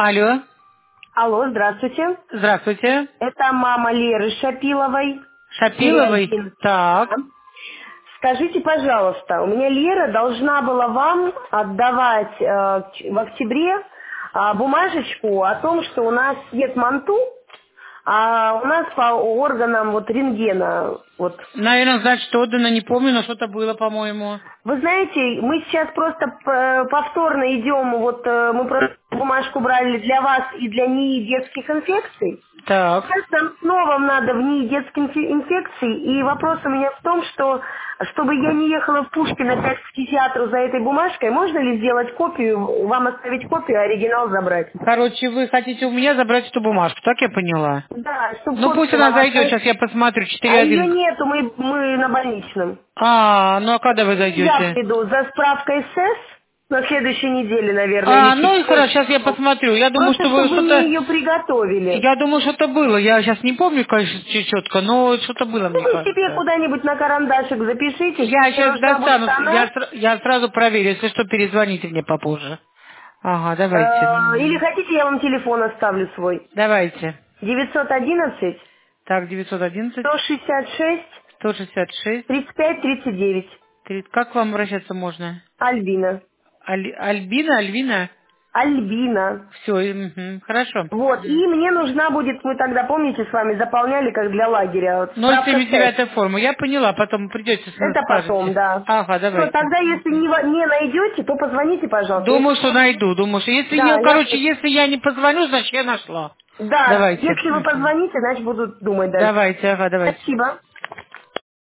Алло. Алло, здравствуйте. Здравствуйте. Это мама Леры Шапиловой. Шапиловой? Так. Да. Скажите, пожалуйста, у меня Лера должна была вам отдавать в октябре бумажечку о том, что у нас нет манту, а у нас по органам вот рентгена. Вот. Наверное, значит, отдано, не помню, но что-то было, по-моему. Вы знаете, мы сейчас просто повторно идем, вот мы просто бумажку брали для вас и для НИИ детских инфекций. Так. Сейчас нам снова надо в НИИ детских инфекций, и вопрос у меня в том, что чтобы я не ехала в Пушкино опять к психиатру за этой бумажкой, можно ли сделать копию, вам оставить копию, а оригинал забрать? Короче, вы хотите у меня забрать эту бумажку, так я поняла? Да, чтобы Ну пусть она зайдет, сейчас я посмотрю, А ее 4-1. нету, мы на больничном. Ну а когда вы Я зайдете? приду за справкой СС на следующей неделе, наверное. Ну и хорошо, сейчас я посмотрю. Я думаю, Просто что вы чтобы мне что-то... ее приготовили. Я думаю, что-то было. Я сейчас не помню, конечно, четко, но что-то было, мне Вы себе кажется. куда-нибудь на карандашик запишите. Я Мне сейчас нужна будет достану, она. я сразу проверю, если что, перезвоните мне попозже. Ага, давайте. Или хотите, я вам телефон оставлю свой. Давайте. 911 Так, 911, 166 166, 35 39. как к вам обращаться можно? Альбина. Альбина, Альвина? Альбина. Все, хорошо. Вот, и мне нужна будет, мы тогда, помните, с вами заполняли, как для лагеря, вот, справка СЭС. 079 форма, я поняла, потом придете, Это потом, скажете. да. Ага, Все, давайте. тогда, если не найдете, то позвоните, пожалуйста. Думаю, что найду, думаю, что если Да, если я не позвоню, значит я нашла. да, Давайте. если вы позвоните, значит буду думать дальше. Давайте, ага, давайте. Спасибо.